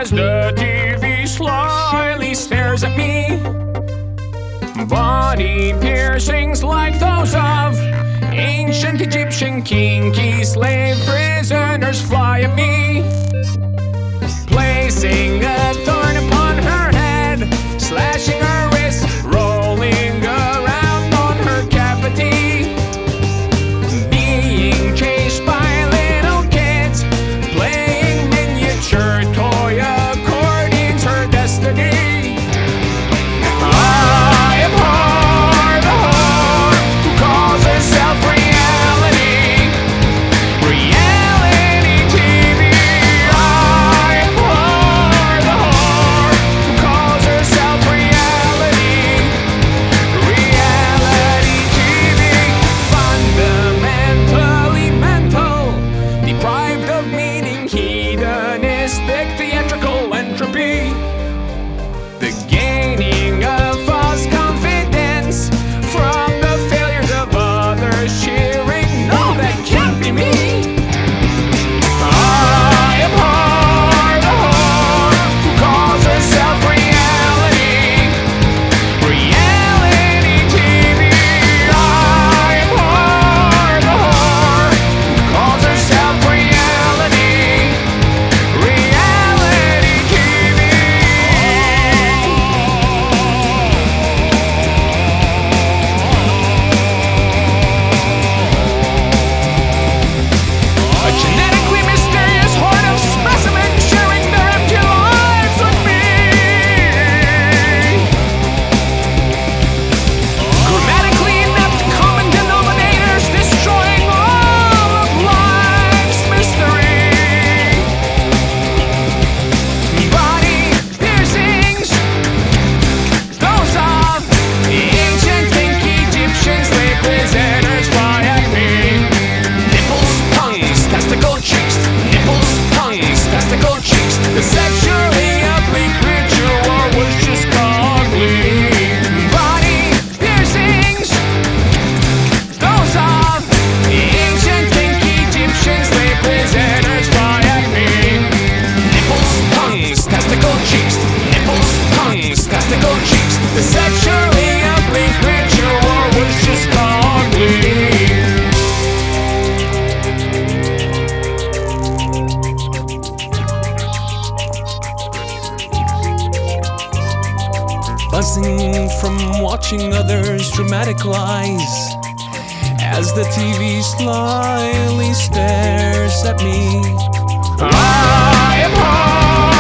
as the TV slyly stares at me. Body piercings like those of ancient Egyptian kinky slave prisoners fly at me. Placing a thorn upon her head, slashing her wrist, rolling around on her cavity. Being chased by little kids, playing miniature toy accordions, her destiny. I abhor the whore who calls herself reality. Reality TV. I abhor the whore who calls herself reality. Reality TV. Fundamentally mental, deprived of meaning, hedonistic, theatrical entropy. The gaining of false confidence from the failures of others, cheering, no, that can't be me. I abhor the whore who calls herself reality. Reality TV. I abhor the whore who calls herself reality. Reality TV. A genetically mysterious horde of specimens sharing their empty lives with me. Grammatically inept common denominators destroying all of life's mystery. Body piercings, those of ancient Egyptian slave prisoners fly at me. Nipples, tongues, testicle cheeks. Nipples, tongues, testicle cheeks. The sexually ugly ritual was just ugly. Body piercings, those of ancient Egyptian slave prisoners fly at me. Nipples, tongues, testicle cheeks. Nipples, tongues, testicle cheeks. The sexually ugly ritual was just ugly. Buzzing from watching others' dramatic lies, as the TV slyly stares at me. I abhor